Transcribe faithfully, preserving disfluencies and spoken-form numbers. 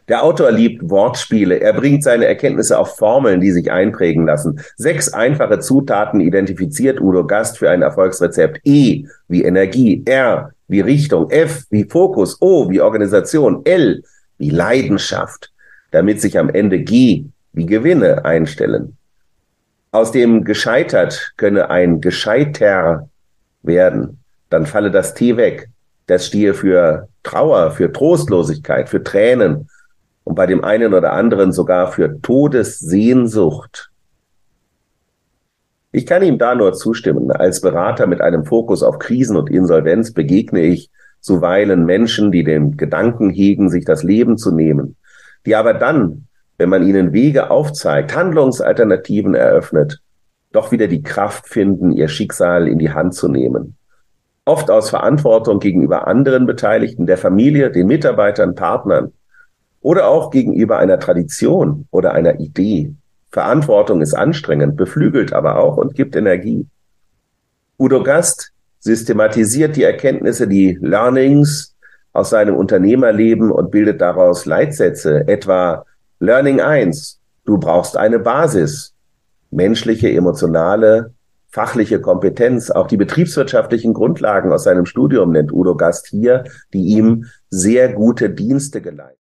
Der Autor liebt Wortspiele. Er bringt seine Erkenntnisse auf Formeln, die sich einprägen lassen. Sechs einfache Zutaten identifiziert Udo Gast für ein Erfolgsrezept. E wie Energie, R wie Richtung, F wie Fokus, O wie Organisation, L wie Leidenschaft, damit sich am Ende G wie Gewinne einstellen. Aus dem gescheitert könne ein Gescheiter werden. Dann falle das T weg. Das stehe für Trauer, für Trostlosigkeit, für Tränen und bei dem einen oder anderen sogar für Todessehnsucht. Ich kann ihm da nur zustimmen. Als Berater mit einem Fokus auf Krisen und Insolvenz begegne ich zuweilen Menschen, die den Gedanken hegen, sich das Leben zu nehmen, die aber dann, wenn man ihnen Wege aufzeigt, Handlungsalternativen eröffnet, doch wieder die Kraft finden, ihr Schicksal in die Hand zu nehmen. Oft aus Verantwortung gegenüber anderen Beteiligten, der Familie, den Mitarbeitern, Partnern oder auch gegenüber einer Tradition oder einer Idee. Verantwortung ist anstrengend, beflügelt aber auch und gibt Energie. Udo Gast systematisiert die Erkenntnisse, die Learnings aus seinem Unternehmerleben und bildet daraus Leitsätze, etwa Learning eins, du brauchst eine Basis, menschliche, emotionale, fachliche Kompetenz, auch die betriebswirtschaftlichen Grundlagen aus seinem Studium nennt Udo Gast hier, die ihm sehr gute Dienste geleistet.